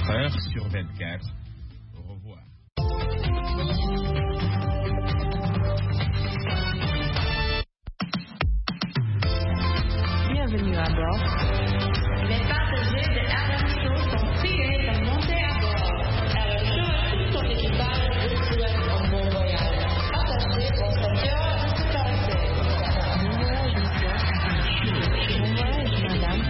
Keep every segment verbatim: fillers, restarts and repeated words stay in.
vingt-quatre heures sur vingt-quatre. Au revoir. Bienvenue à bord. Les passagers de R M Show sont priés de monter à bord. R M Show et tout son équipage vous souhaitent un bon voyage. Attachez votre cœur à sécurité. Bon voyage, monsieur. Bon voyage, madame.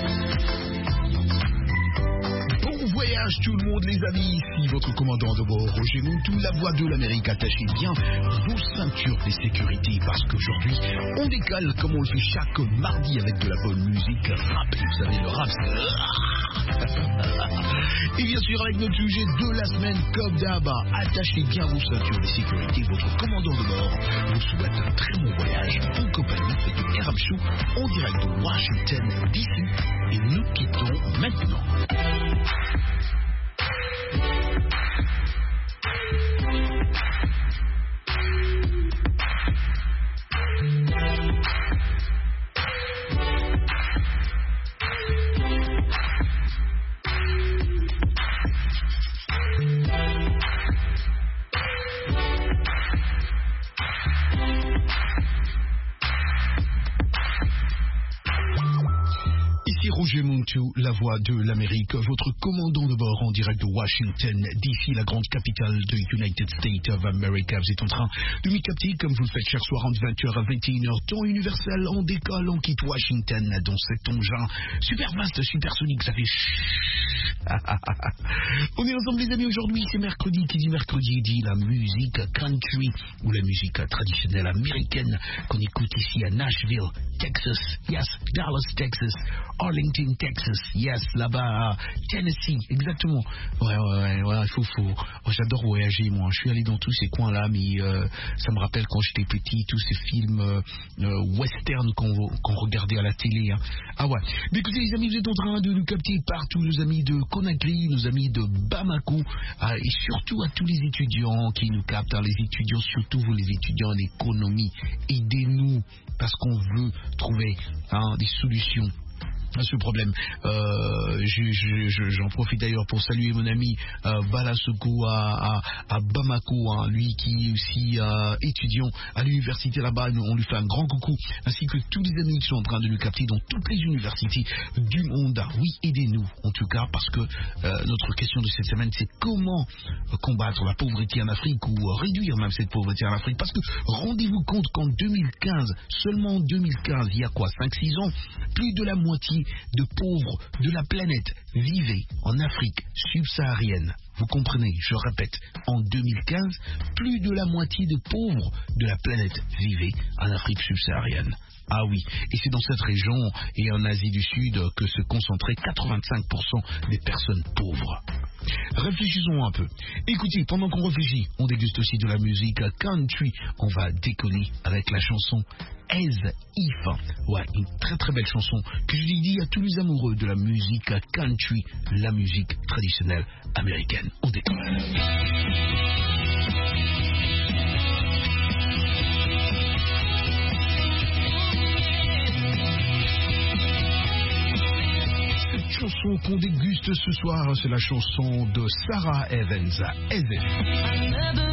Bon voyage tout le monde les amis, ici votre commandant de bord Roger Montou, la voix de l'Amérique. Attachez bien vos ceintures de sécurité parce qu'aujourd'hui on décale comme on le fait chaque mardi avec de la bonne musique rap. Et vous savez le rap c'est... Et bien sûr avec notre sujet de la semaine comme d'hab, attachez bien vos ceintures de sécurité. Votre commandant de bord vous souhaite un très bon voyage en compagnie de R M Show en direct de Washington D C. Et nous quittons maintenant. Roger Montou, la voix de l'Amérique, votre commandant de bord en direct de Washington D C, la grande capitale de United States of America. Vous êtes en train de m'y capter comme vous le faites chaque soir entre vingt heures à vingt et une heures, temps universel. On décolle, on quitte Washington dans cet engin super vaste, supersonique, ça fait on est ensemble les amis, aujourd'hui c'est mercredi, qui dit mercredi dit la musique country ou la musique traditionnelle américaine qu'on écoute ici à Nashville, Texas, yes, Dallas, Texas, Arlington, Texas, yes, là-bas, Tennessee, exactement. Ouais, ouais, ouais, ouais, il faut, faut. Oh, j'adore voyager, moi. Je suis allé dans tous ces coins-là, mais euh, ça me rappelle quand j'étais petit, tous ces films euh, euh, western qu'on, qu'on regardait à la télé. Hein. Ah ouais. Mais écoutez, les amis, vous êtes en train de nous capter partout, nos amis de Conakry, nos amis de Bamako, euh, et surtout à tous les étudiants qui nous captent, hein, les étudiants, surtout vous, les étudiants en économie. Aidez-nous, parce qu'on veut trouver hein, des solutions à ce problème. Euh, je, je, je, j'en profite d'ailleurs pour saluer mon ami euh, Balasoko à, à, à Bamako, hein, lui qui est aussi euh, étudiant à l'université là-bas. On lui fait un grand coucou, ainsi que tous les amis qui sont en train de nous capter dans toutes les universités du monde. Oui, aidez-nous en tout cas, parce que euh, notre question de cette semaine, c'est comment combattre la pauvreté en Afrique, ou réduire même cette pauvreté en Afrique. Parce que rendez-vous compte qu'en deux mille quinze, seulement en deux mille quinze, il y a quoi, cinq six ans, plus de la moitié de pauvres de la planète vivaient en Afrique subsaharienne. Vous comprenez, je répète, en deux mille quinze, plus de la moitié de pauvres de la planète vivaient en Afrique subsaharienne. Ah oui, et c'est dans cette région et en Asie du Sud que se concentraient quatre-vingt-cinq pour cent des personnes pauvres. Réfléchissons un peu. Écoutez, pendant qu'on réfléchit, on déguste aussi de la musique country. On va décoller avec la chanson As If. Ouais, une très très belle chanson que je dédie à tous les amoureux de la musique country, la musique traditionnelle américaine. On décolle. Chanson qu'on déguste ce soir, c'est la chanson de Sarah Evans, As If.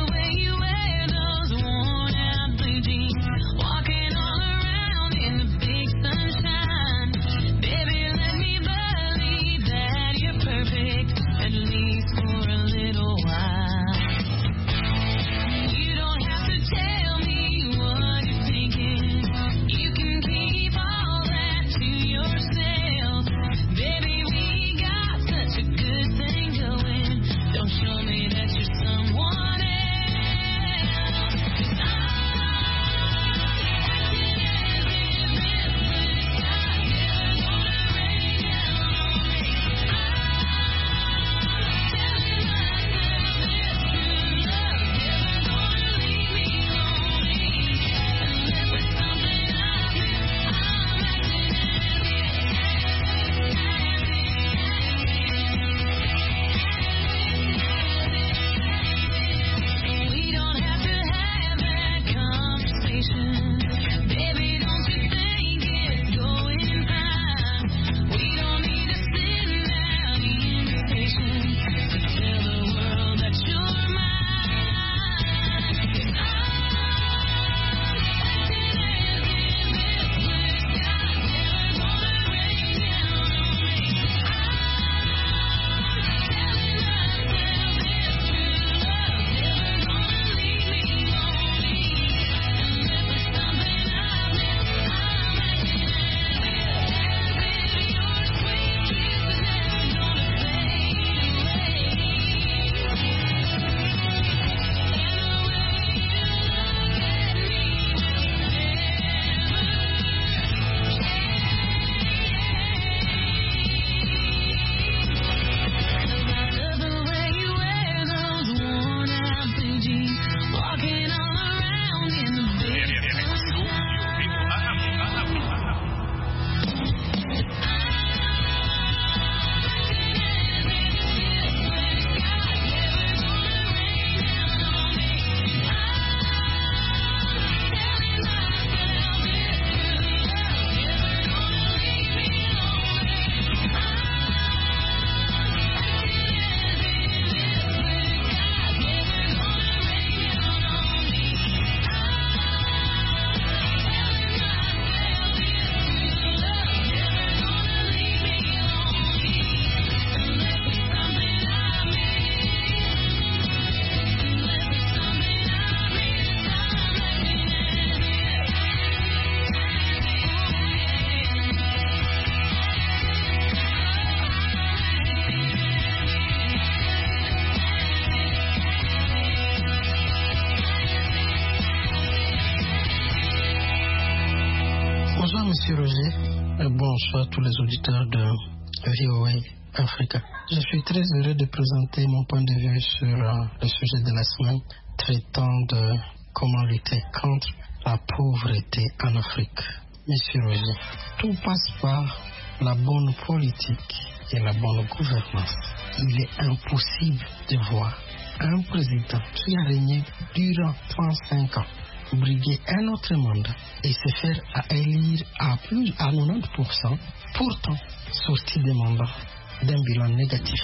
Monsieur Roger, euh, bonsoir à tous les auditeurs de V O A Africa. Je suis très heureux de présenter mon point de vue sur euh, le sujet de la semaine traitant de comment lutter contre la pauvreté en Afrique. Monsieur Roger, tout passe par la bonne politique et la bonne gouvernance. Il est impossible de voir un président qui a régné durant trente-cinq ans briguer un autre mandat et se faire à élire à plus à quatre-vingt-dix pour cent, pourtant sorti des mandats d'un bilan négatif.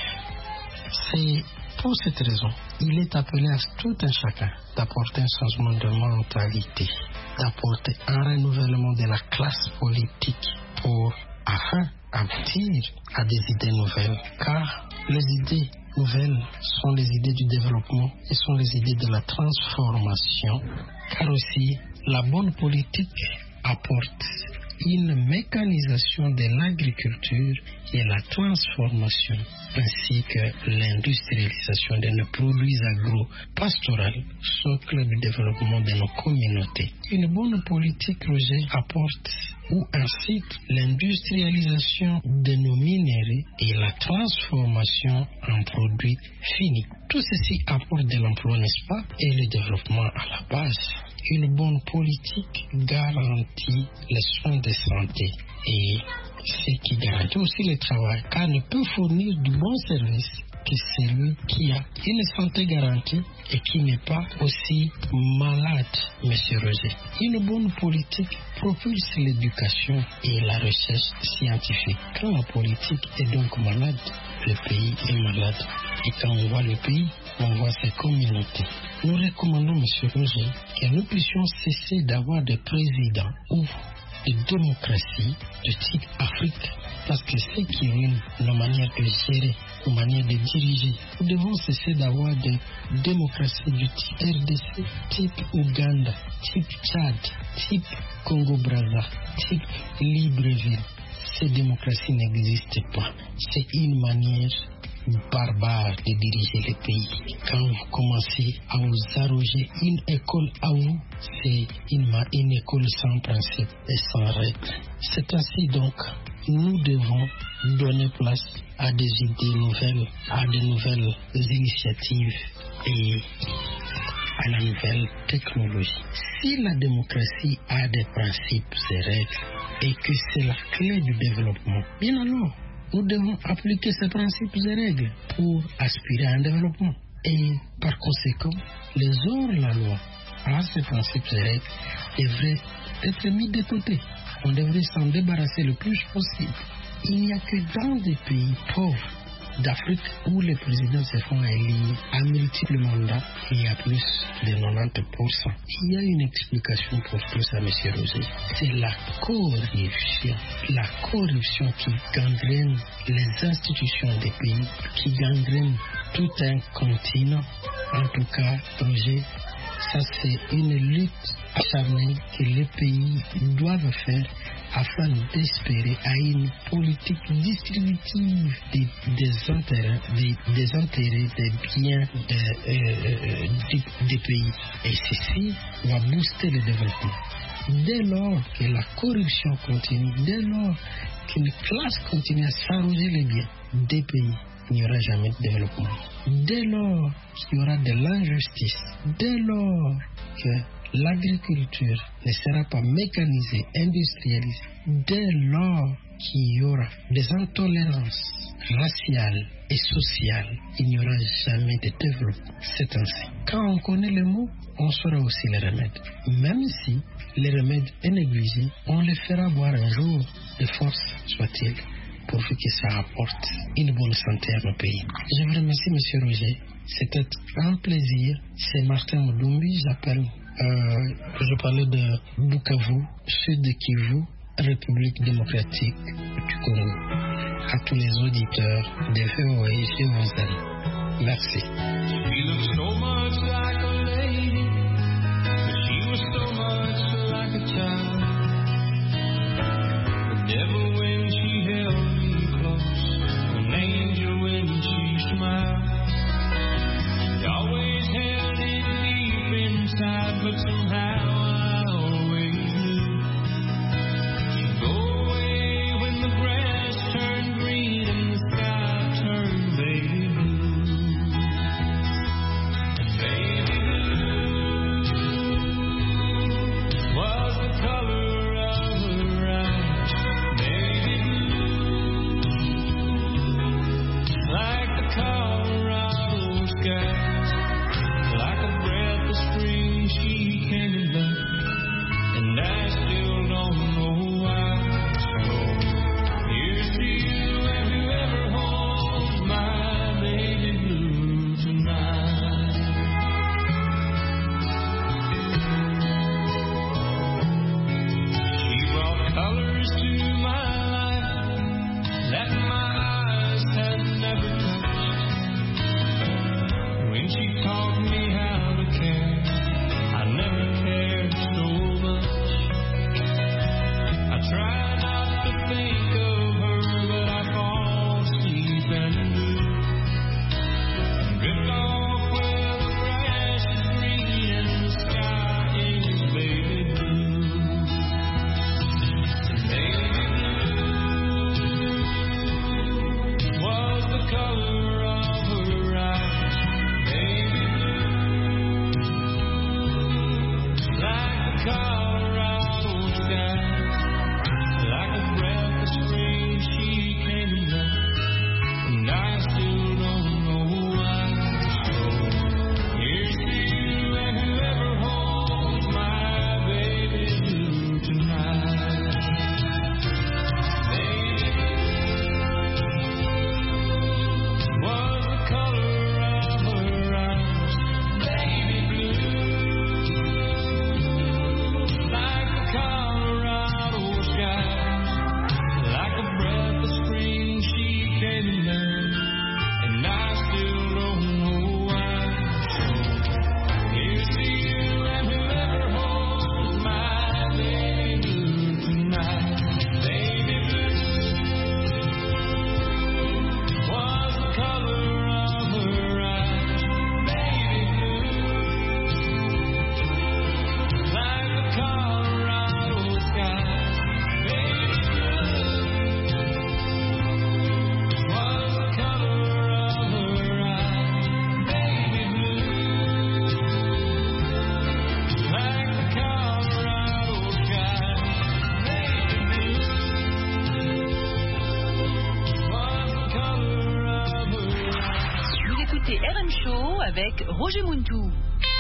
C'est pour cette raison, il est appelé à tout un chacun d'apporter un changement de mentalité, d'apporter un renouvellement de la classe politique pour afin aboutir à des idées nouvelles, car les idées nouvelles sont les idées du développement et sont les idées de la transformation, car aussi la bonne politique apporte une mécanisation de l'agriculture et la transformation, ainsi que l'industrialisation de nos produits agro-pastoraux, socle du développement de nos communautés. Une bonne politique, Roger, apporte ou incite l'industrialisation de nos minéraux et la transformation en produits finis. Tout ceci apporte de l'emploi, n'est-ce pas, et le développement à la base. Une bonne politique garantit les soins de santé et ce qui garantit aussi le travail, car ne peut fournir du bon service que celui qui a une santé garantie et qui n'est pas aussi malade, Monsieur Roger. Une bonne politique propulse l'éducation et la recherche scientifique. Quand la politique est donc malade, le pays est malade. Et quand on voit le pays, on voit ses communautés. Nous recommandons, Monsieur Roger, que nous puissions cesser d'avoir des présidents ou de démocratie de type Afrique, parce que c'est qui ruine nos manières de gérer, nos manières de diriger. Nous devons cesser d'avoir des démocraties du type R D C, type Ouganda, type Tchad, type Congo-Brazza, type Libreville. Ces démocraties n'existent pas. C'est une manière barbare de diriger le pays. Quand vous commencez à vous arroger une école à vous, c'est une, une école sans principe et sans règles. C'est ainsi donc, nous devons donner place à des idées nouvelles, à de nouvelles initiatives et à la nouvelle technologie. Si la démocratie a des principes et règles et que c'est la clé du développement, bien alors, nous devons appliquer ces principes et règles pour aspirer à un développement. Et par conséquent, les hors-la-loi à ces principes et règles devraient être mis de côté. On devrait s'en débarrasser le plus possible. Il n'y a que dans des pays pauvres d'Afrique où les présidents se font élire à multiples mandats et à plus de quatre-vingt-dix pour cent. Il y a une explication pour tout ça, M. Roger. C'est la corruption. La corruption qui gangrène les institutions des pays, qui gangrène tout un continent. En tout cas, Roger, ça c'est une lutte acharnée que les pays doivent faire afin d'espérer à une politique distributive des, des, intérêts, des, des intérêts, des biens de, euh, des, des pays. Et ceci va booster le développement. Dès lors que la corruption continue, dès lors qu'une classe continue à s'arroger les biens des pays, il n'y aura jamais de développement. Dès lors qu'il y aura de l'injustice, dès lors que l'agriculture ne sera pas mécanisée, industrialisée, dès lors qu'il y aura des intolérances raciales et sociales, il n'y aura jamais de développement. C'est ainsi. Quand on connaît les mots, on saura aussi les remèdes. Même si les remèdes est négligé, on les fera boire un jour, de force soit-il, pourvu que ça apporte une bonne santé à nos pays. Je vous remercie, M. Roger. C'était un plaisir. C'est Martin Moudoumbi, j'appelle. Euh, je parlais de Bukavu, sud de Kivu, République démocratique du Congo. À tous les auditeurs de V O A, je vous aime. Merci. She looked so much like a lady, but she was so much like a child. The devil when she held me close, an angel when she smiled. She always held it deep inside, but somehow I always knew she'd go écoutez R M Show avec Roger Muntou.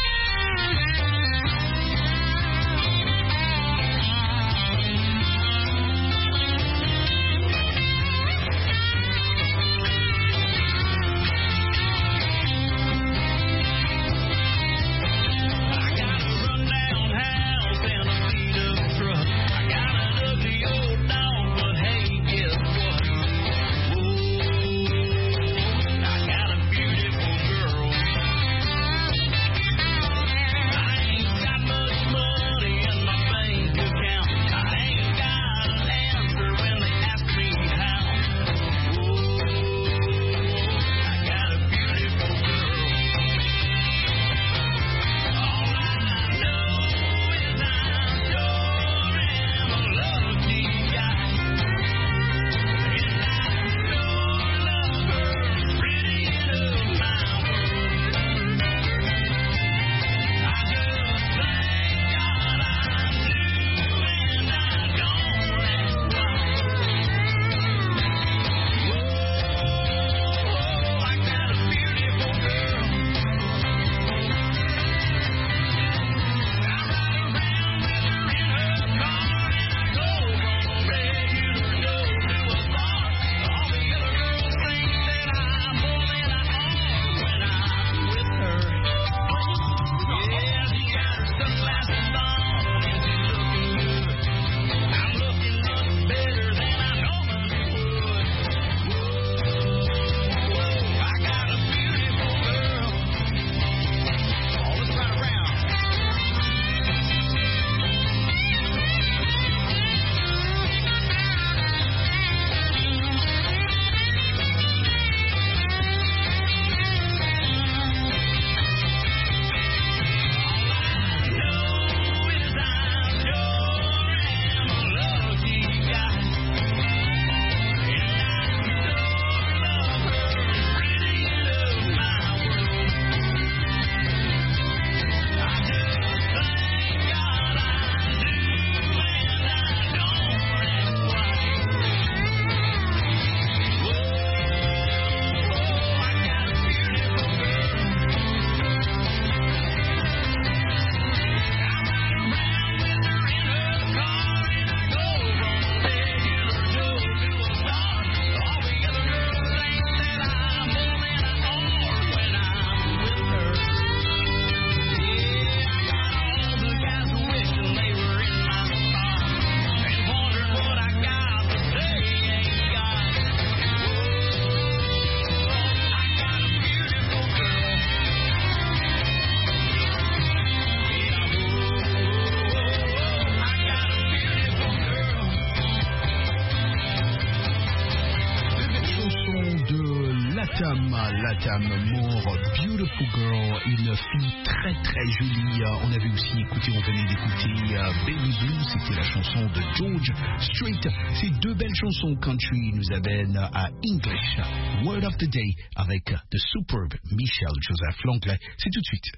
Latam, More Beautiful Girl, une fille très très jolie. On avait aussi écouté, on venait d'écouter uh, Baby Blue, c'était la chanson de George Strait. Ces deux belles chansons country nous amènent à English Word of the Day avec The Superb Michel Joseph Langlais. C'est tout de suite.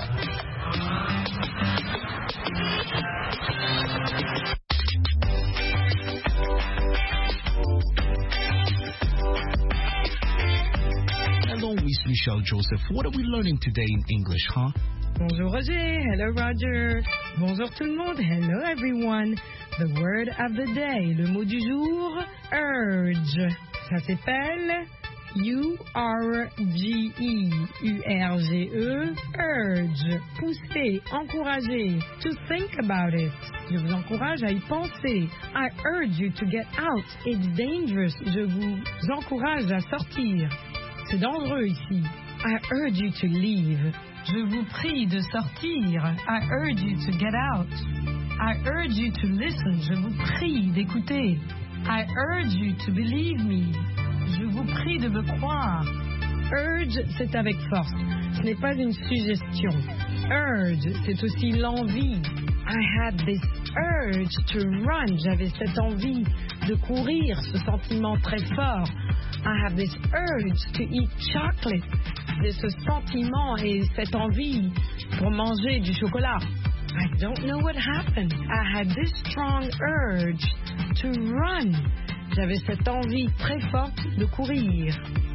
With Michel Joseph. What are we learning today in English, huh? Bonjour Roger, hello Roger. Bonjour tout le monde, hello everyone. The word of the day, le mot du jour, urge. Ça s'appelle U R G E, U R G E, urge. Pousser, encourager. To think about it. Je vous encourage à y penser. I urge you to get out. It's dangerous. Je vous encourage à sortir. C'est dangereux ici. I urge you to leave. Je vous prie de sortir. I urge you to get out. I urge you to listen. Je vous prie d'écouter. I urge you to believe me. Je vous prie de me croire. Urge, c'est avec force. Ce n'est pas une suggestion. Urge, c'est aussi l'envie. I had this urge to run. J'avais cette envie de courir, ce sentiment très fort. I have this urge to eat chocolate. C'est ce sentiment et cette envie pour manger du chocolat. I don't know what happened. I had this strong urge to run. J'avais cette envie très forte de courir.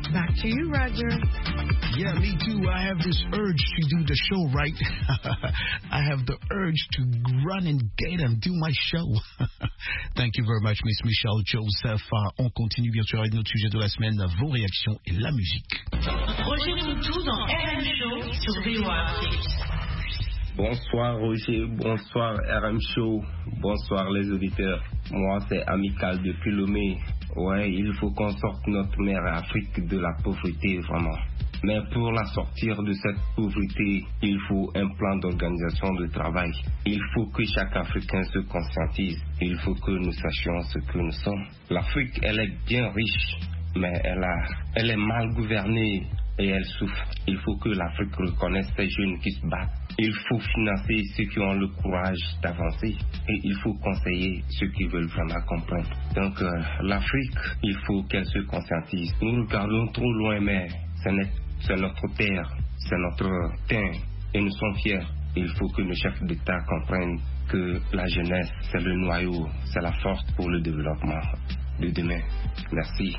Back to you, Roger. Yeah, me too. I have this urge to do the show, right? I have the urge to run and get and do my show. Thank you very much, Miss Michelle Joseph. On continue bien sûr avec notre sujet de la semaine, vos réactions et la musique. Roger Moutou dans R M Show sur V O A Afrique. Bonsoir Roger, bonsoir R M Show, bonsoir les auditeurs. Moi c'est Amical depuis Lomé. Ouais, il faut qu'on sorte notre mère Afrique de la pauvreté vraiment. Mais pour la sortir de cette pauvreté, il faut un plan d'organisation de travail. Il faut que chaque Africain se conscientise. Il faut que nous sachions ce que nous sommes. L'Afrique, elle est bien riche, mais elle, a, elle est mal gouvernée et elle souffre. Il faut que l'Afrique reconnaisse ces jeunes qui se battent. Il faut financer ceux qui ont le courage d'avancer et il faut conseiller ceux qui veulent vraiment comprendre. Donc euh, l'Afrique, il faut qu'elle se conscientise. Nous regardons trop loin, mais c'est notre, c'est notre terre, c'est notre terre et nous sommes fiers. Il faut que nos chefs d'État comprennent que la jeunesse, c'est le noyau, c'est la force pour le développement de demain. Merci.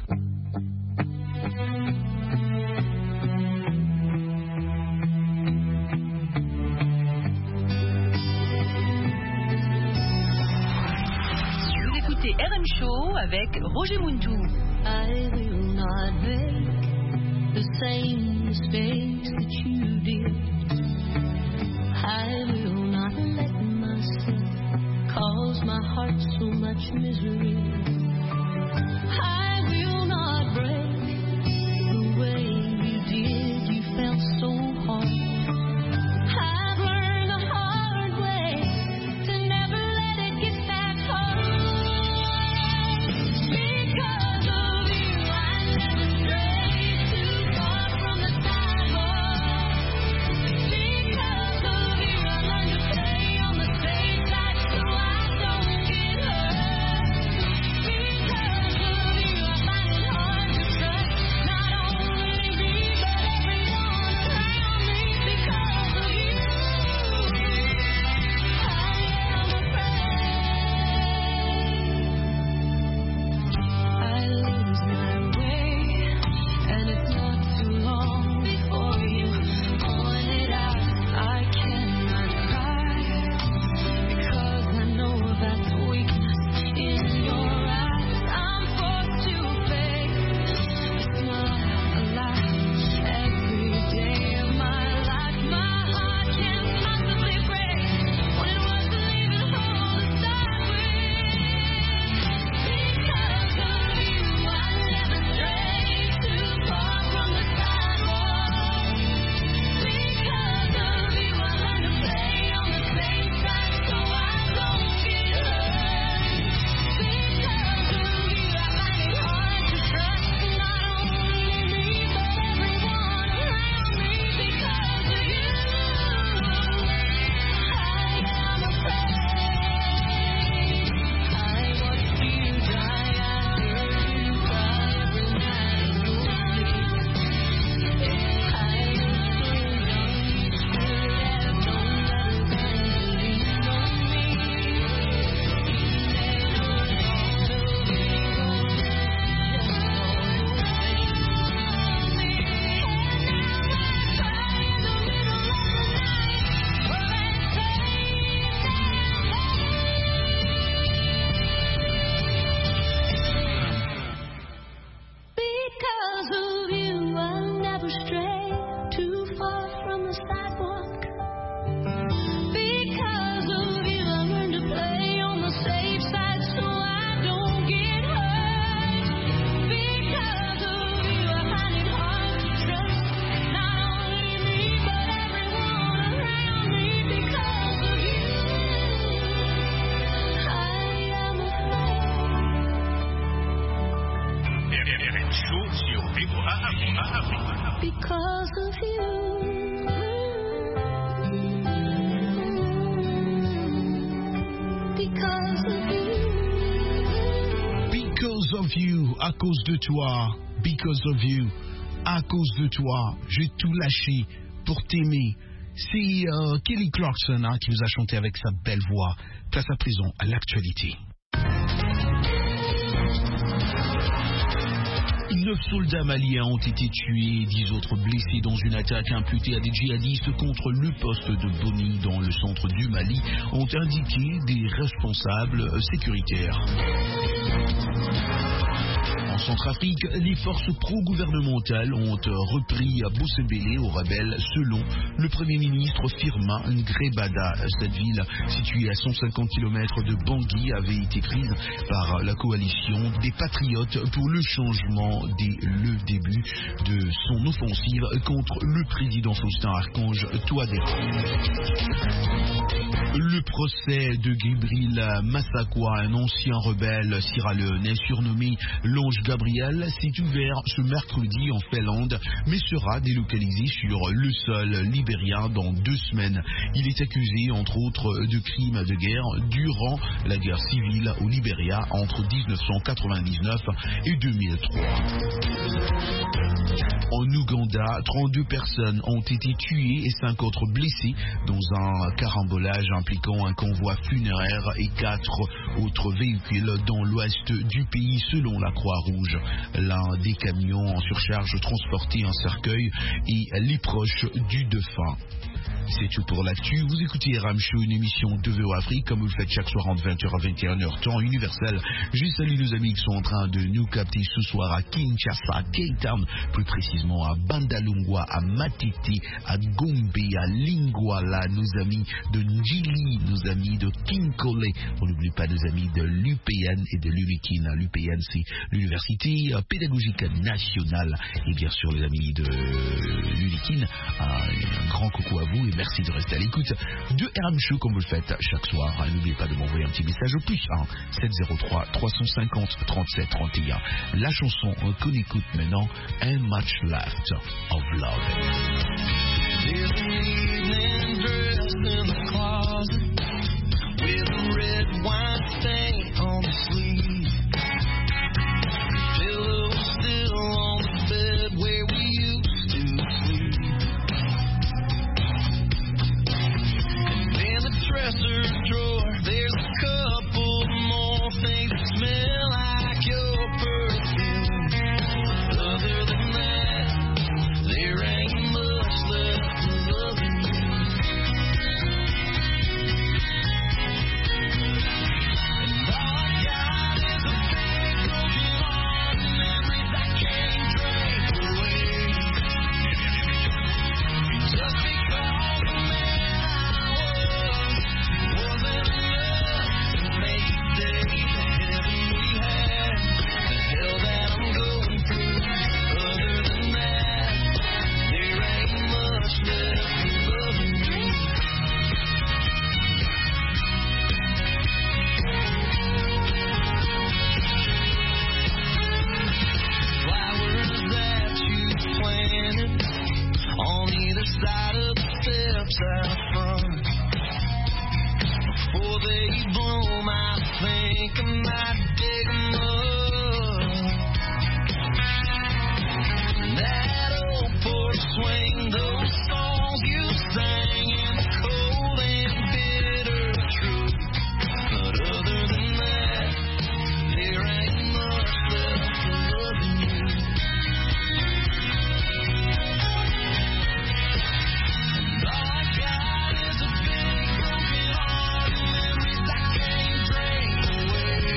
R M Show avec Roger Moutou. I will not make the same mistakes that you did. I will not let myself cause my heart so much misery. I will not break the way you did. You felt so hard. I've learned the hard way to never let it get back home. Because of you. Because of you. Because of you, à cause de toi. Because of you, à cause de toi. J'ai tout lâché pour t'aimer. C'est euh, Kelly Clarkson hein, qui nous a chanté avec sa belle voix. Place à présent à l'actualité. Neuf soldats maliens ont été tués et dix autres blessés dans une attaque imputée à des djihadistes contre le poste de Boni dans le centre du Mali, ont indiqué des responsables sécuritaires. En Centrafrique, les forces pro-gouvernementales ont repris Bossebele aux rebelles selon le Premier ministre Firmin Ngrebada. Cette ville, située à cent cinquante kilomètres de Bangui, avait été prise par la coalition des patriotes pour le changement dès le début de son offensive contre le président Faustin Archange Touadéra. Le procès de Gibril Massakwa, un ancien rebelle sierra-léonais surnommé l'Ange Gabriel, s'est ouvert ce mercredi en Finlande, mais sera délocalisé sur le sol libérien dans deux semaines. Il est accusé, entre autres, de crimes de guerre durant la guerre civile au Libéria entre dix-neuf cent quatre-vingt-dix-neuf et deux mille trois. En Ouganda, trente-deux personnes ont été tuées et cinq autres blessées dans un carambolage impliquant un convoi funéraire et quatre autres véhicules dans l'ouest du pays selon la Croix-Rouge. L'un des camions en surcharge transportait un cercueil et les proches du défunt. C'est tout pour l'actu. Vous écoutez R M Show, une émission de V O Afrique, comme vous le faites chaque soir entre vingt heures à vingt et une heures, temps universel. Je salue nos amis qui sont en train de nous capter ce soir à Kinshasa, à Cape Town, plus précisément à Bandalungwa, à Matete, à Gombe, à Lingwala, nos amis de Njili, nos amis de Kinkole. On n'oublie pas nos amis de l'U P N et de l'U L I K I N. L'U P N, c'est l'Université pédagogique nationale. Et bien sûr, les amis de l'U L I K I N, un grand coucou à vous. Et merci de rester à l'écoute de R M Show comme vous le faites chaque soir. N'oubliez pas de m'envoyer un petit message au plus un sept zéro trois trois cent cinquante trente-sept trente et un. La chanson qu'on écoute maintenant, And Much Left of Love. There's an evening dress in the closet with a red wine stain on the sleeve. Pillow still on the bed where we used to sleep. Dresser drawer, there's a couple more things that smell like your perfume. Other than that, there ain't much left of loving you. And all I got is a big broken heart and memories I can't drink away. Just because the man I was wasn't enough to make it stay. The heaven we had, the hell that I'm going through. Other than that, there ain't much left of loving you. Flowers that you planted on either side of the steps out front. Before they bloom, I think I might dig them up. That old porch swing, those songs you sang in the cold and bitter truth. But other than that, there ain't much left of loving you. And all I got is a big broken heart and memories I can't drink away.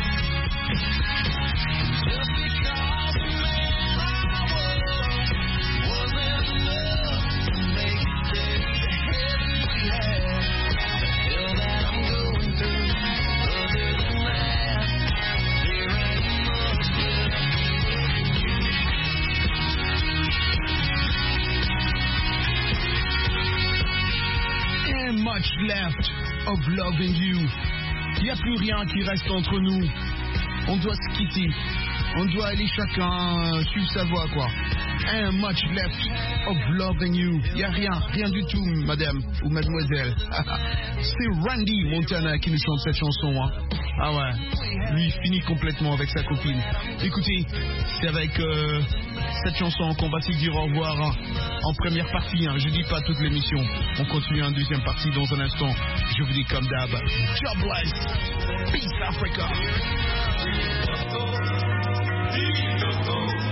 Just because the man I was wasn't enough to make it stay. The heaven we had, the hell that I'm going through. Other than that, there ain't much left of loving you. And much left of loving you. Il n'y a plus rien qui reste entre nous. On doit se quitter. On doit aller chacun euh, suivre sa voie, quoi. And much left of loving you. Il n'y a rien, rien du tout, madame ou mademoiselle. C'est Randy Montana qui nous chante cette chanson, hein. Ah ouais, lui il finit complètement avec sa copine. Écoutez, c'est avec euh, cette chanson qu'on va se dire au revoir hein, en première partie. Hein. Je dis pas toute l'émission. On continue en deuxième partie dans un instant. Je vous dis comme d'hab, God bless, peace Africa.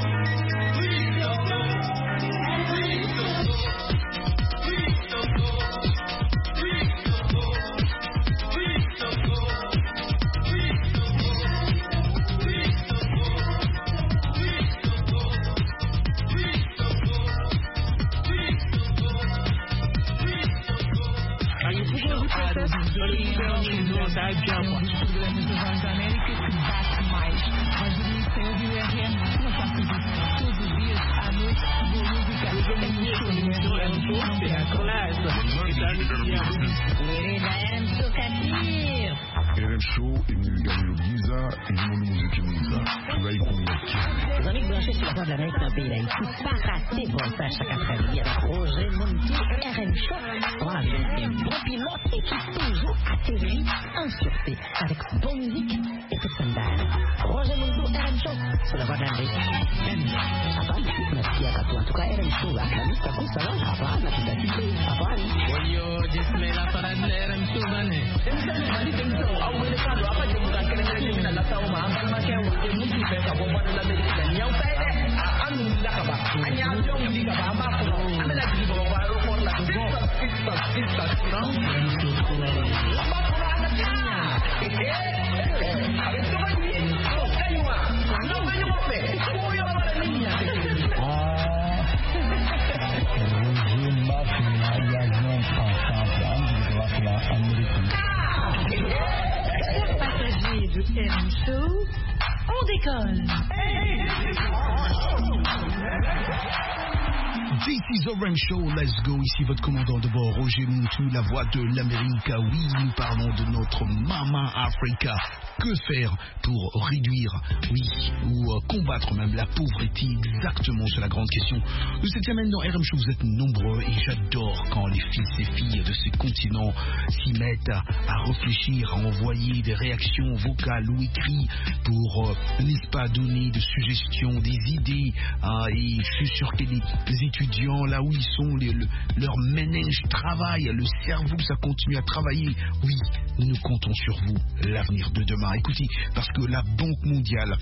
sucesso Não, tá aqui, é um dos programas da Voz da América que bate mais. Rogerinho, sem ouvir o R M, não faças isso. Todos os dias, à noite, boa música. É muito show do R M. R M Show et Gabriel Giza et du monde musique Giza. Là, il Les amis branchés sur la voix de l'Amérique d'un pays d'Haïti, pas rater vos tâches chaque après-midi avec Roger Montou, R M Show. Voilà, c'est un bon pilote et qui toujours atterrit en sûreté avec bonne musique et toute son base. Roger Montou, R M Show, sur la voix de l'Amérique. Apa, merci à toi. En tout cas, R M Show, là, la liste à cause, ça va, apa, la petite activité, apa, oui. Yo, disme la parade de R M Show, mané. Passagers de R M Show, on décolle. This is the R M Show, let's go. Ici votre commandant de bord, Roger Montou, la voix de l'Amérique. Oui, nous parlons de notre Mama Africa. Que faire pour réduire, oui, ou euh, combattre même la pauvreté? Exactement, c'est la grande question de cette semaine dans R M Show. Vous êtes nombreux et j'adore quand les fils et filles de ces continents s'y mettent à, à réfléchir, à envoyer des réactions vocales ou écrites pour, euh, n'est-ce pas, donner des suggestions, des idées. Hein, et je suis sûr que les, les étudiants, là où ils sont, les, le, leur ménage travaille, le cerveau, ça continue à travailler. Oui, nous comptons sur vous, l'avenir de demain. Écoutez, parce que la Banque mondiale,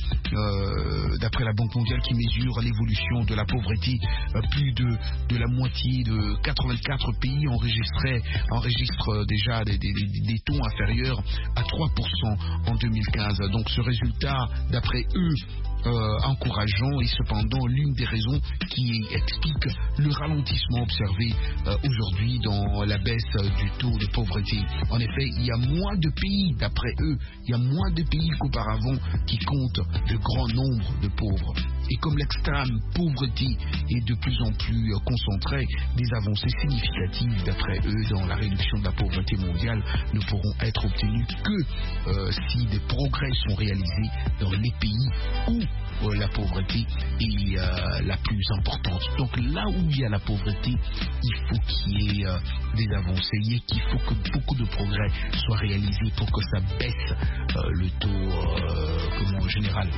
euh, d'après la Banque mondiale qui mesure l'évolution de la pauvreté, euh, plus de, de la moitié de quatre-vingt-quatre pays enregistraient, enregistrent déjà des, des, des, des taux inférieurs à trois pour cent en deux mille quinze. Donc ce résultat, d'après eux, Euh, encourageant et cependant l'une des raisons qui explique le ralentissement observé euh, aujourd'hui dans la baisse euh, du taux de pauvreté. En effet, il y a moins de pays, d'après eux, il y a moins de pays qu'auparavant qui comptent de grands nombres de pauvres. Et comme l'extrême pauvreté est de plus en plus euh, concentrée, des avancées significatives, d'après eux, dans la réduction de la pauvreté mondiale ne pourront être obtenues que euh, si des progrès sont réalisés dans les pays où euh, la pauvreté est euh, la plus importante. Donc là où il y a la pauvreté, il faut qu'il y ait euh, des avancées, il faut que beaucoup de progrès soient réalisés pour que ça baisse euh, le taux euh, comment, en général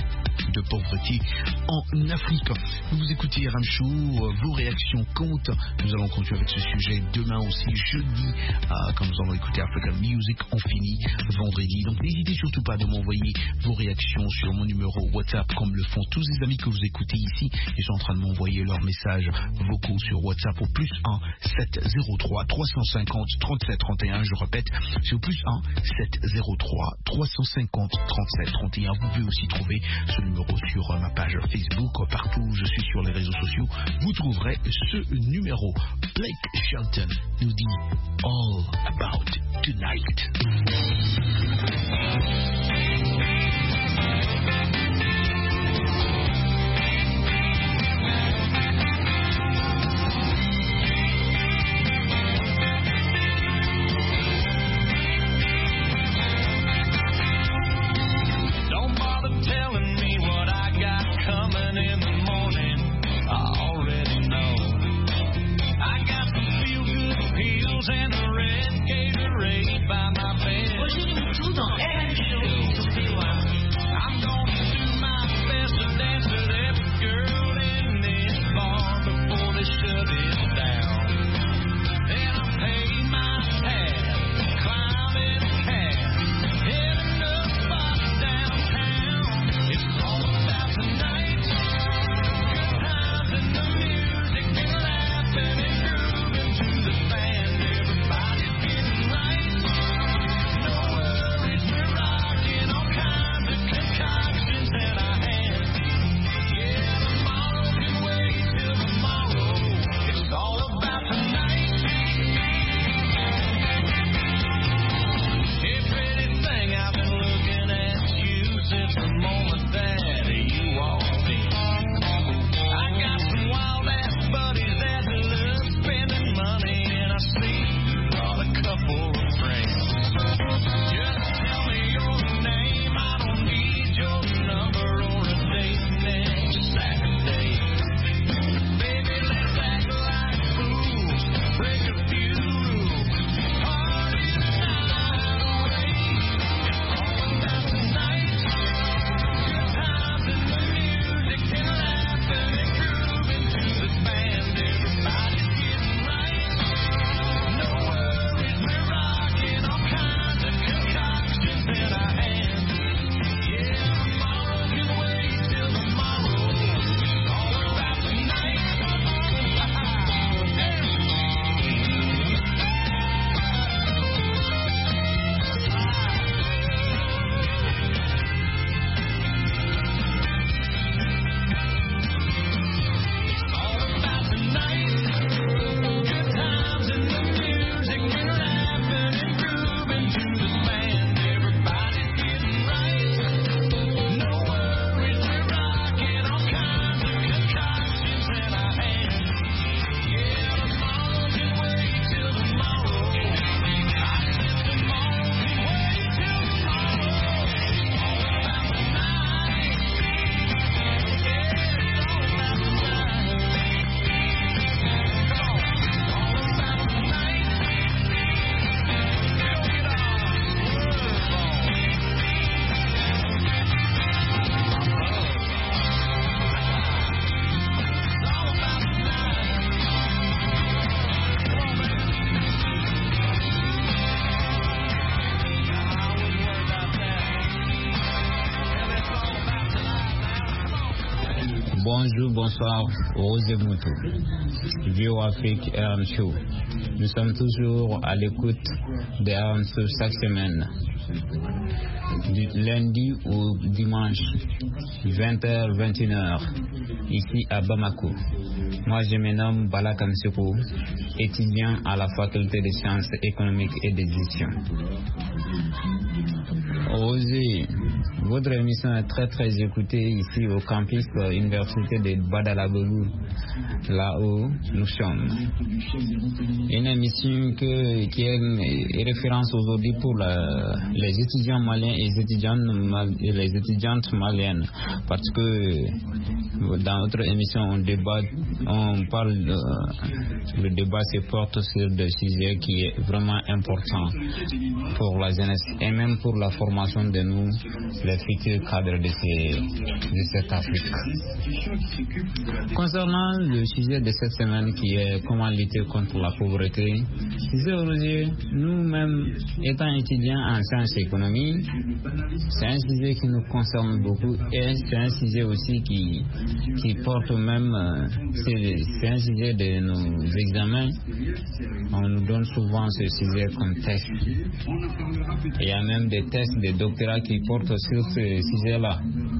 de pauvreté en Afrique. Vous écoutez R M Show, vos réactions comptent. Nous allons continuer avec ce sujet demain aussi, jeudi, euh, quand nous allons écouter African Music. On finit vendredi. Donc n'hésitez surtout pas de m'envoyer vos réactions sur mon numéro WhatsApp, comme le font tous les amis que vous écoutez ici. Ils sont en train de m'envoyer leurs messages vocaux sur WhatsApp au plus un sept zéro trois trois cent cinquante trente-sept trente et un. Je répète, c'est au plus un sept zéro trois trois cent cinquante trente-sept trente et un. Vous pouvez aussi trouver ce numéro sur ma page Facebook, partout où je suis sur les réseaux sociaux, vous trouverez ce numéro. Blake Shelton nous dit All About Tonight. bonsoir, Rosé Moutou, Vieux Afrique R M Show. Nous sommes toujours à l'écoute de R M Show chaque semaine, du lundi au dimanche, vingt heures vingt et une heures, ici à Bamako. Moi, je me nomme Bala Kamseko, étudiant à la faculté de sciences économiques et de gestion. Rosé, votre émission est très très écoutée ici au campus de l'université de Badalabougou, là où nous sommes. Une émission que, qui est une référence aujourd'hui pour la, les étudiants maliens et les étudiantes, les étudiantes maliennes, parce que dans notre émission on débat, on parle, de, le débat se porte sur des sujets qui est vraiment important pour la jeunesse et même pour la formation de nous, les futurs cadres de, ces, de cette Afrique. Concernant le sujet de cette semaine qui est comment lutter contre la pauvreté, nous-mêmes étant étudiants en sciences économiques, c'est un sujet qui nous concerne beaucoup et c'est un sujet aussi qui, qui porte même, c'est, c'est un sujet de nos examens. On nous donne souvent ce sujet comme test. Il y a même des tests de doctorat qui portent sur ce sujet-là.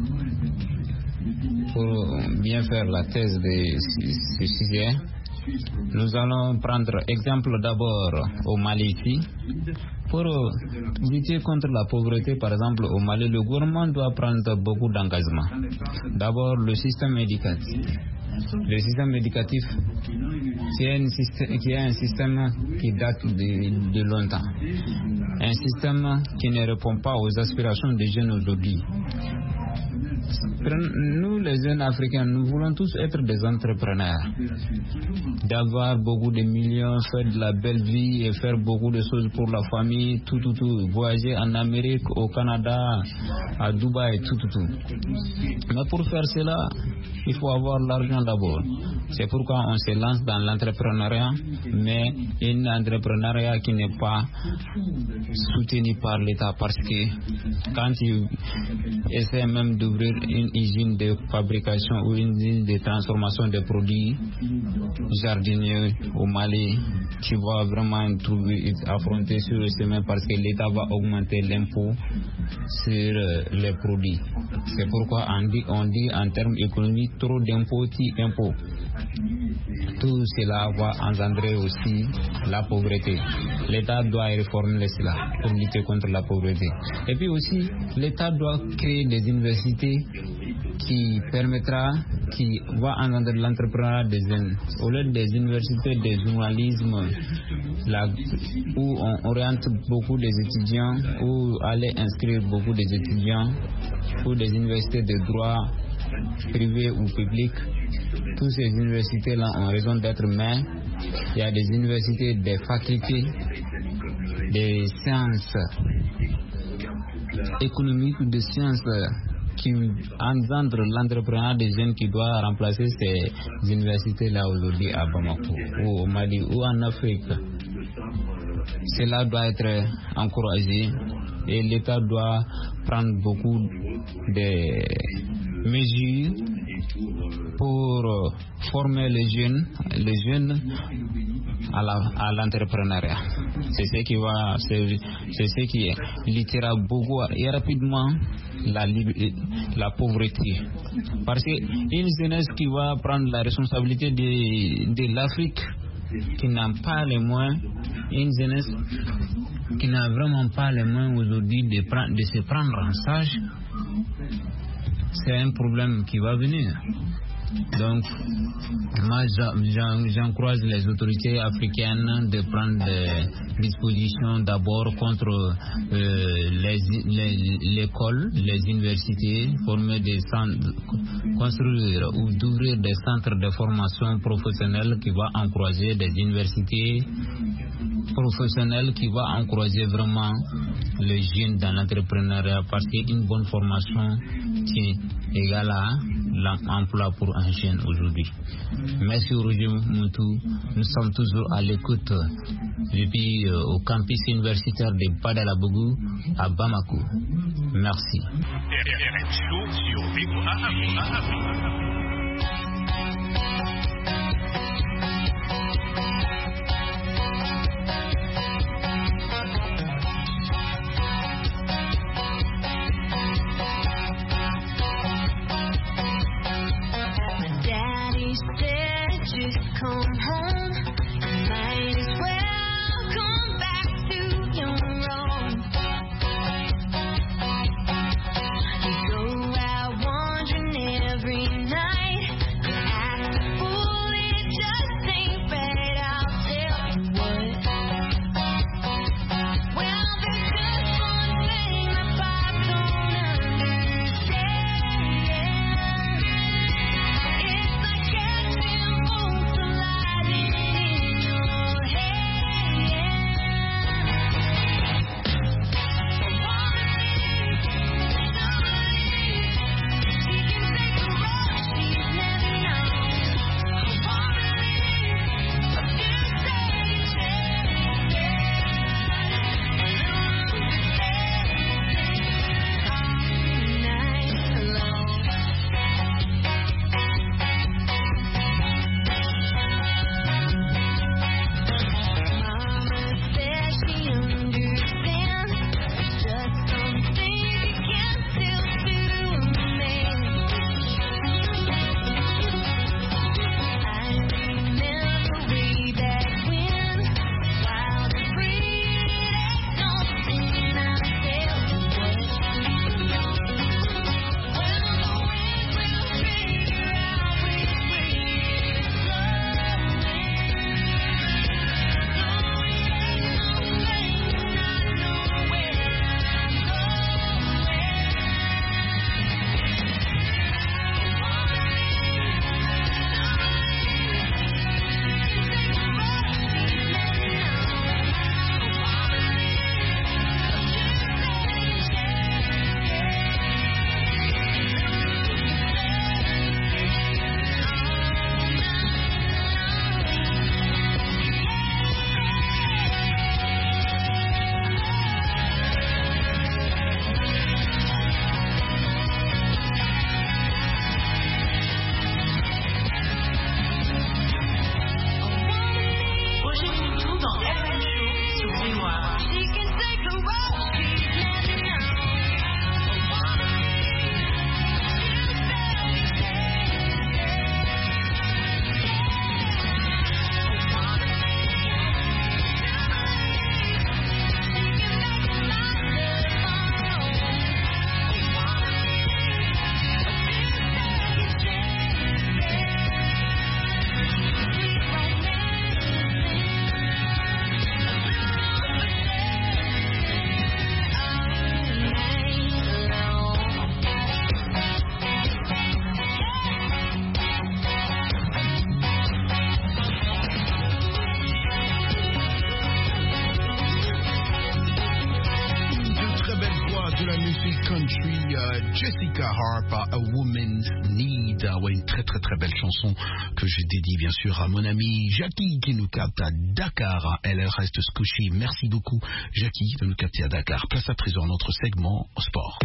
Pour bien faire la thèse de ce sujet, nous allons prendre exemple d'abord au Mali ici. Pour lutter contre la pauvreté, par exemple, au Mali, le gouvernement doit prendre beaucoup d'engagement. D'abord, le système éducatif. Le système éducatif, qui est, système, qui est un système qui date de, de longtemps. Un système qui ne répond pas aux aspirations des jeunes aujourd'hui. Nous, les jeunes africains, nous voulons tous être des entrepreneurs, d'avoir beaucoup de millions, faire de la belle vie et faire beaucoup de choses pour la famille, tout, tout, tout, voyager en Amérique, au Canada, à Dubaï, tout, tout, tout. Mais pour faire cela, il faut avoir l'argent d'abord. C'est pourquoi on se lance dans l'entrepreneuriat, mais un entrepreneuriat qui n'est pas soutenu par l'État, parce que quand tu essaies même d'ouvrir une usine de fabrication ou une usine de transformation de produits jardiniers au Mali, tu vas vraiment trouver, affronter sur le chemin parce que l'État va augmenter l'impôt sur les produits. C'est pourquoi on dit, on dit en termes économiques, trop d'impôts, ti impôts. Tout cela va engendrer aussi la pauvreté. L'État doit réformer cela pour lutter contre la pauvreté. Et puis aussi, l'État doit créer des universités qui permettra, qui va engendrer l'entrepreneuriat des jeunes. Au lieu des universités de journalisme, là, où on oriente beaucoup des étudiants, où aller inscrire beaucoup des étudiants, ou des universités de droit privé ou public, toutes ces universités-là ont raison d'être, mais il y a des universités, des facultés, des sciences économiques ou des sciences qui engendrent l'entrepreneuriat des jeunes qui doit remplacer ces universités-là aujourd'hui à Bamako, ou au Mali, ou en Afrique. Cela doit être encouragé et l'État doit prendre beaucoup de mesures pour former les jeunes, les jeunes à, la, à l'entrepreneuriat. C'est ce qui va, c'est, c'est ce qui luttera beaucoup et rapidement la, la pauvreté. Parce qu'une jeunesse qui va prendre la responsabilité de, de l'Afrique, qui n'a pas les moyens, une jeunesse qui n'a vraiment pas les moyens aujourd'hui de, de se prendre en charge, c'est un problème qui va venir. Donc, moi, j'encourage les autorités africaines de prendre des dispositions d'abord contre euh, les, les, l'école, les universités, former des centres, construire ou d'ouvrir des centres de formation professionnelle qui va encourager des universités professionnelles qui va encourager vraiment les jeunes dans l'entrepreneuriat, parce qu'une bonne formation qui égale à l'emploi pour un jeune aujourd'hui. Merci Roger Moutou, nous sommes toujours à l'écoute depuis euh, au campus universitaire de Badalabougou à Bamako. Merci. Jessica Harp, A Woman's Need. Ouais, une très très très belle chanson que je dédie bien sûr à mon ami Jackie qui nous capte à Dakar. Elle reste scotchée. Merci beaucoup Jackie de nous capter à Dakar. Place à présent notre segment sport.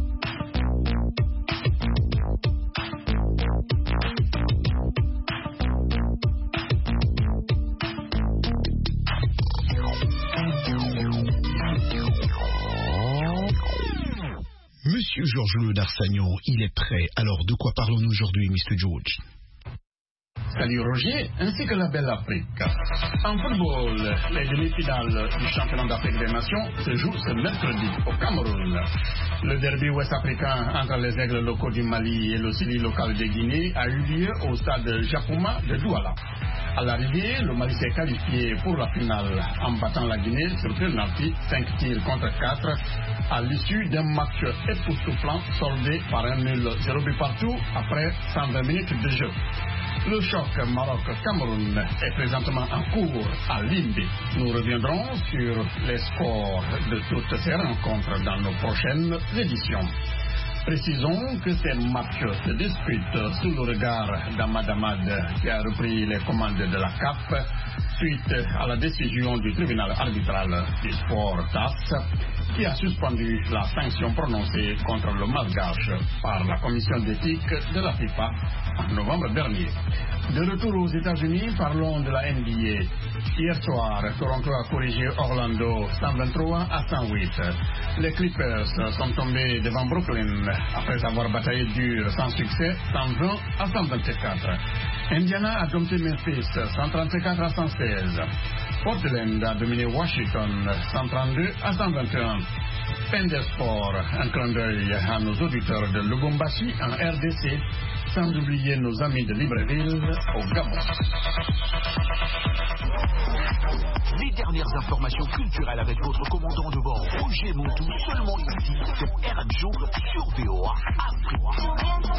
Monsieur Georges Le D'Arsagnon, il est prêt. Alors, de quoi parlons-nous aujourd'hui, mister George? Salut Roger, ainsi que la belle Afrique. En football, les demi-finales du championnat d'Afrique des Nations se jouent ce mercredi au Cameroun. Le derby ouest-africain entre les aigles locaux du Mali et le Sili local de Guinée a eu lieu au stade Japouma de Douala. À l'arrivée, le Mali s'est qualifié pour la finale en battant la Guinée sur penalty cinq tirs contre quatre à l'issue d'un match époustouflant soldé par un nul zéro but partout après cent vingt minutes de jeu. Le choc Maroc-Cameroun est présentement en cours à Limbé. Nous reviendrons sur les scores de toutes ces rencontres dans nos prochaines éditions. Précisons que ces matchs se disputent sous le regard d'Ahmad Ahmad qui a repris les commandes de la C A F suite à la décision du tribunal arbitral du sport T A S qui a suspendu la sanction prononcée contre le Malgache par la commission d'éthique de la FIFA en novembre dernier. De retour aux États-Unis, parlons de la N B A. Hier soir, Toronto a corrigé Orlando cent vingt-trois à cent huit. Les Clippers sont tombés devant Brooklyn après avoir bataillé dur sans succès cent vingt à cent vingt-quatre. Indiana a dompté Memphis cent trente-quatre à cent seize. Portland a dominé Washington cent trente-deux à cent vingt et un. Pendesport, un clin d'œil à nos auditeurs de Lubumbashi en R D C, sans oublier nos amis de Libreville au Gabon. Les dernières informations culturelles avec votre commandant de bord Roger Montou, seulement ici sur R M Show sur V O A Afrique.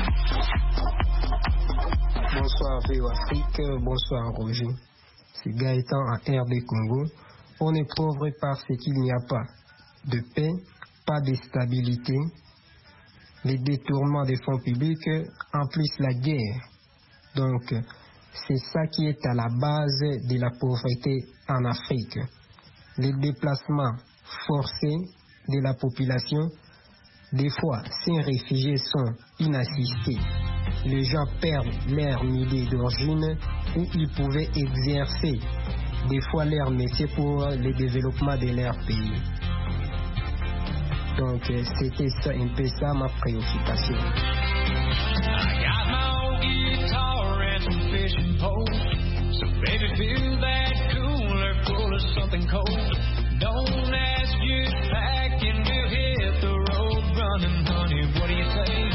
Bonsoir V O A Afrique, bonsoir Roger. C'est Gaëtan en R D Congo. On est pauvre parce qu'il n'y a pas de paix, pas de stabilité, les détournements des fonds publics, en plus la guerre. Donc, c'est ça qui est à la base de la pauvreté en Afrique. Les déplacements forcés de la population, des fois, ces réfugiés sont inassistés. Les gens perdent leur milliers d'origine où ils pouvaient exercer des fois leur métier pour le développement de leur pays. Donc, c'était ça, un peu ça ma préoccupation. Fishing pole, so baby fill that cooler full of something cold. Don't ask, just pack and we'll hit the road running, honey. What do you say?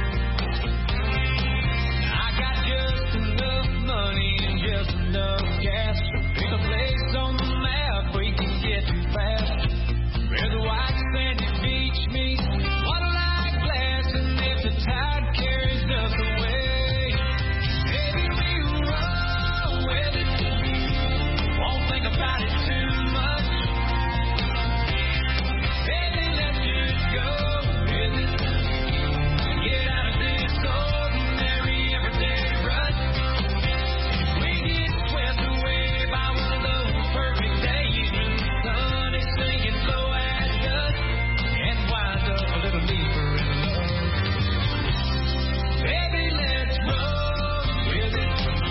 I got just enough money and just enough gas to pick a place on the map we can get to fast. Where the white sandy beach meets water like glass, and if the tide carries us away. About it too much. Baby, let's just go with it. Get out of this ordinary everyday rut. We get swept away by one of those perfect days when the sun is sinking low at dusk and winds up a little deeper in love. Baby, let's roll with it.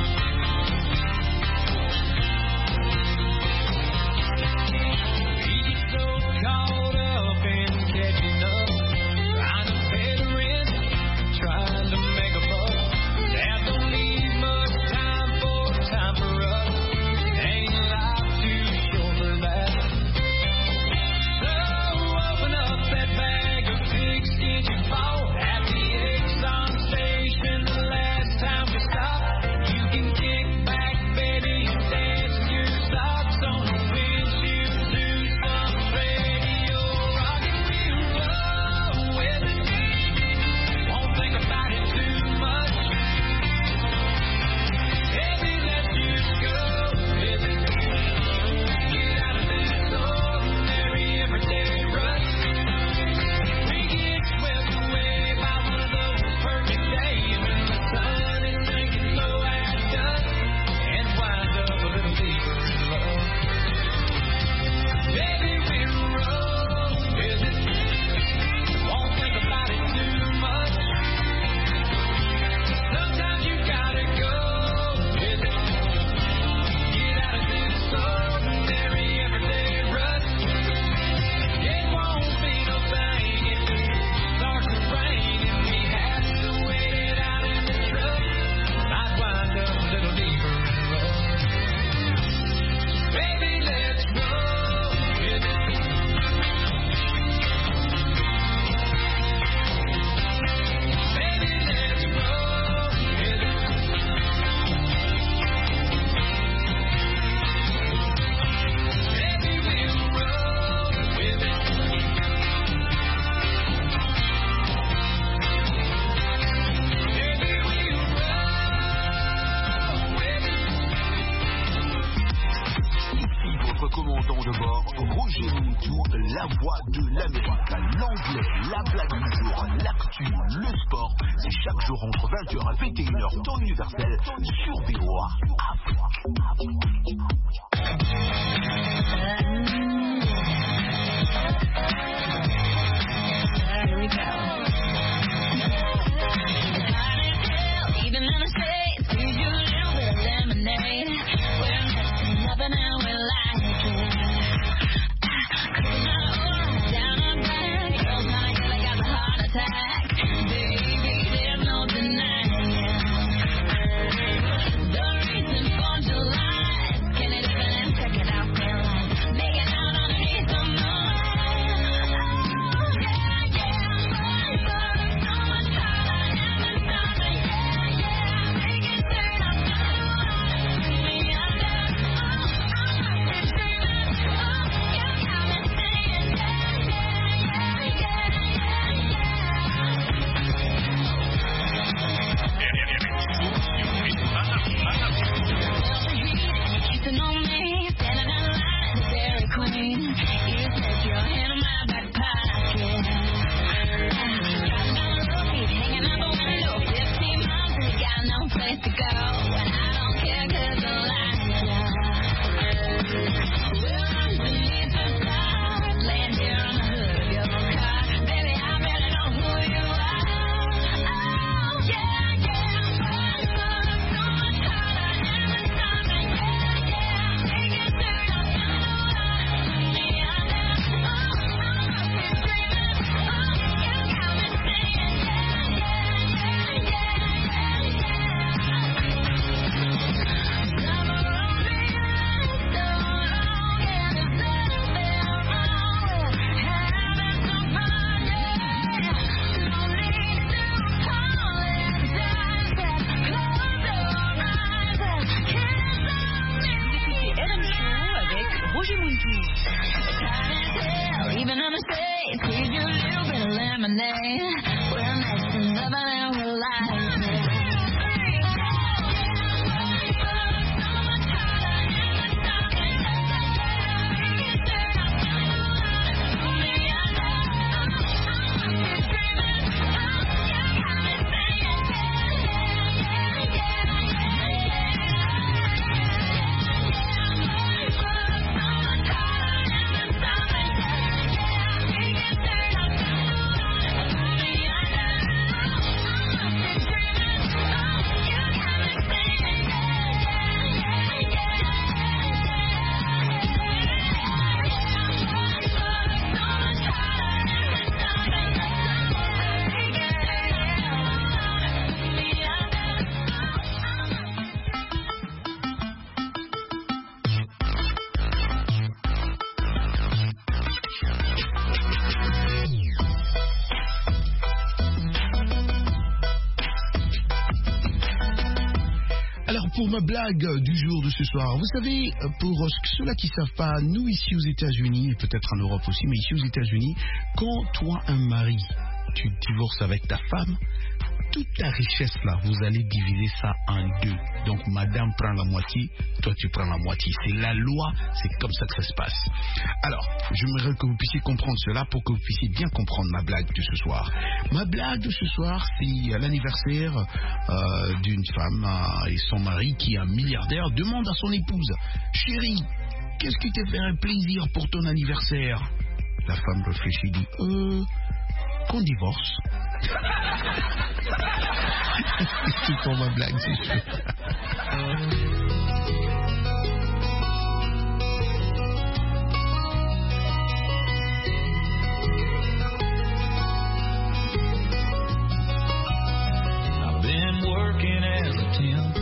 Caught up in catching up, trying to pay the rent, trying to make a buck. There don't need much time for time for us. Ain't life too short for that. So open up that bag of pigskin you bought at the Exxon station the last time we stopped. You can kick back, baby, and dance your socks on the windshield to some radio rocking. We'll roll with it. Won't think about it too much. Baby, let's just go with it. Get out of this ordinary everyday rut. We get swept away by one of those perfect days when the sun is sinking low at dusk and winds up a little deeper in love. Baby, we'll roll with it. Won't think about it too much. Sometimes you gotta go with it. Get out of this ordinary everyday rut. It won't be no thing if it starts to rain and we have to wait it out in the truck. Might wind up a little deeper in love. Baby, let's roll with it. Baby, let's roll with it. Baby, we'll roll with it. Baby, we'll roll with it. Ici votre commandant de bord, Roger Montou, la voix de l'Amérique, l'anglais, la blague du jour, l'actu, le sport. C'est chaque jour entre vingt heures et vingt et une heures temps universel sur V O A Afrique. Here we go. Even in the States, we use a little bit of lemonade. We're messing up and now we like it. Cruising on down on back, girls not gonna got the heart attack. Baby, there's no denying. Roger Muntour. Even on the stage, squeeze you a little bit of lemonade. We're next to nothing and we're live. Pour ma blague du jour de ce soir, vous savez, pour ceux-là qui ne savent pas, nous ici aux États-Unis, et peut-être en Europe aussi, mais ici aux États-Unis, quand toi, un mari, tu divorces avec ta femme, toute ta richesse là, vous allez diviser ça en deux. Donc madame prend la moitié, toi tu prends la moitié. C'est la loi, c'est comme ça que ça se passe. Alors, j'aimerais que vous puissiez comprendre cela pour que vous puissiez bien comprendre ma blague de ce soir. Ma blague de ce soir, c'est l'anniversaire euh, d'une femme euh, et son mari qui est un milliardaire demande à son épouse: chérie, qu'est-ce qui te fait un plaisir pour ton anniversaire? La femme réfléchit, dit euh, qu'on divorce. C'est pour ma blague, c'est sûr. I've been working as a temp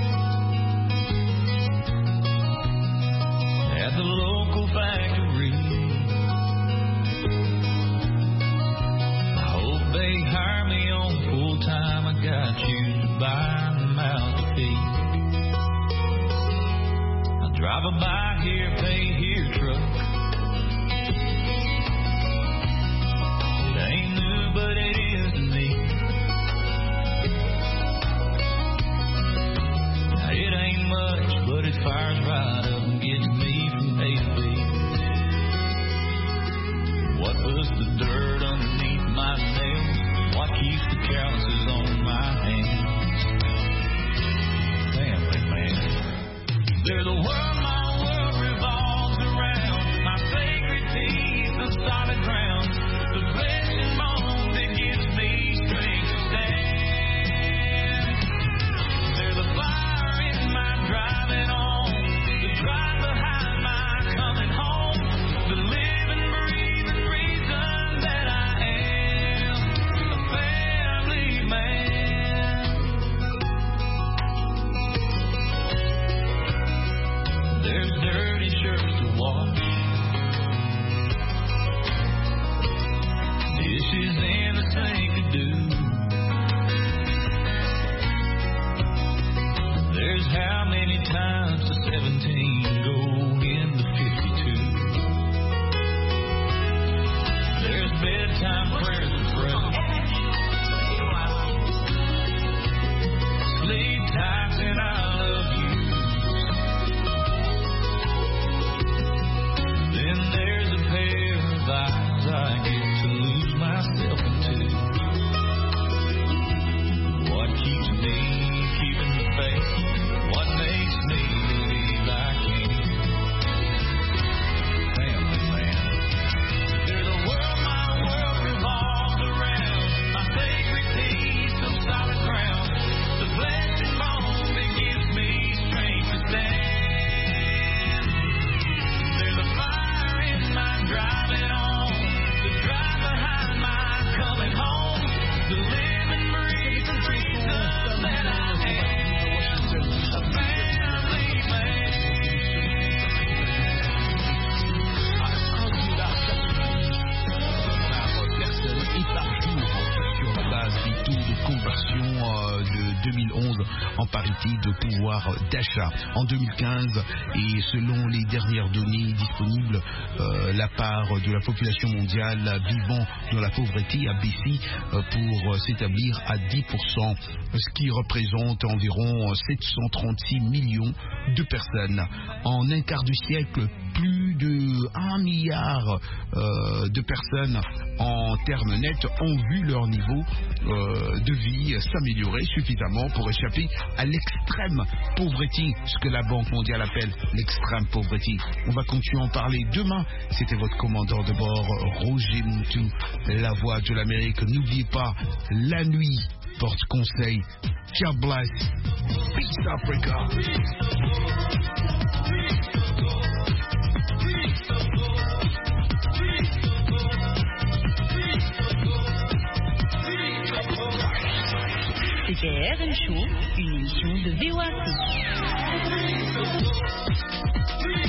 at the local factory. They hire me on full time. I got you to buy them out to feed. I drive a by here, pay here truck. It ain't new, but it is to me. Now it ain't much, but it fires right up and gets me from A to B. What puts the dirt underneath my nails? What keeps the calluses on my hands? Family man. There's a world my world revolves around. My sacred peace, the solid ground. The flesh and bone that gives me strength to stand. There's a fire in my driving on. The drive behind my coming home. The living, breathing reason that I am a family man. There's dirty shirts to wash, dishes in the sink to do. There's how many times to seventeen go en parité de pouvoir d'achat. En deux mille quinze, et selon les dernières données disponibles, euh, la part de la population mondiale vivant dans la pauvreté a baissé euh, pour euh, s'établir à dix pour cent, ce qui représente environ sept cent trente-six millions de personnes. En un quart du siècle, plus de un milliard euh, de personnes en termes nets ont vu leur niveau euh, de vie s'améliorer suffisamment pour échapper à l'extrême pauvreté, ce que la Banque mondiale appelle l'extrême pauvreté. On va continuer à en parler demain. C'était votre commandant de bord, Roger Moutou, la voix de l'Amérique. N'oubliez pas, la nuit porte conseil. God bless. Peace Africa. C'était R M Show, une émission de V O A C.